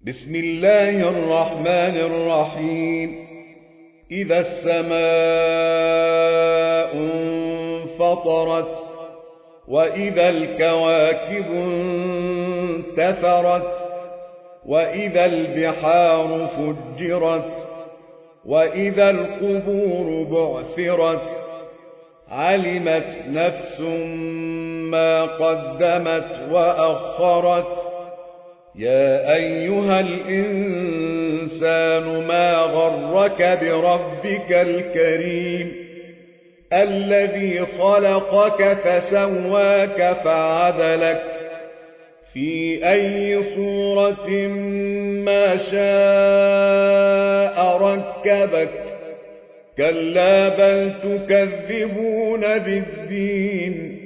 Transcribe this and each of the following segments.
بسم الله الرحمن الرحيم. إذا السماء انفطرت وإذا الكواكب انتثرت وإذا البحار فجرت وإذا القبور بعثرت علمت نفس ما قدمت وأخرت. يا أيها الإنسان ما غرك بربك الكريم الذي خلقك فسواك فعدلك في أي صورة ما شاء ركبك. كلا بل تكذبون بالدين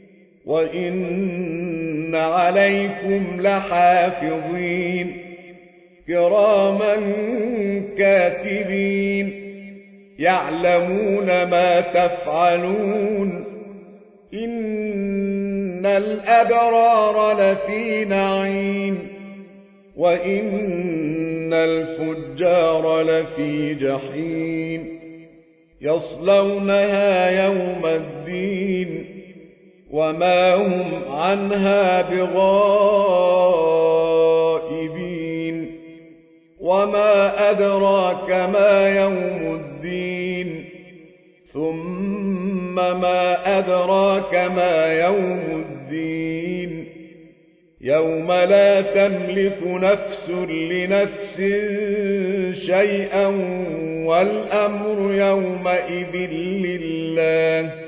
وإن عليكم لحافظين كراما كاتبين يعلمون ما تفعلون. إن الأبرار لفي نعيم وإن الفجار لفي جحيم يصلونها يوم الدين وما هم عنها بغائبين. وما أدراك ما يوم الدين ثم ما أدراك ما يوم الدين يوم لا تملك نفس لنفس شيئا والأمر يومئذ لله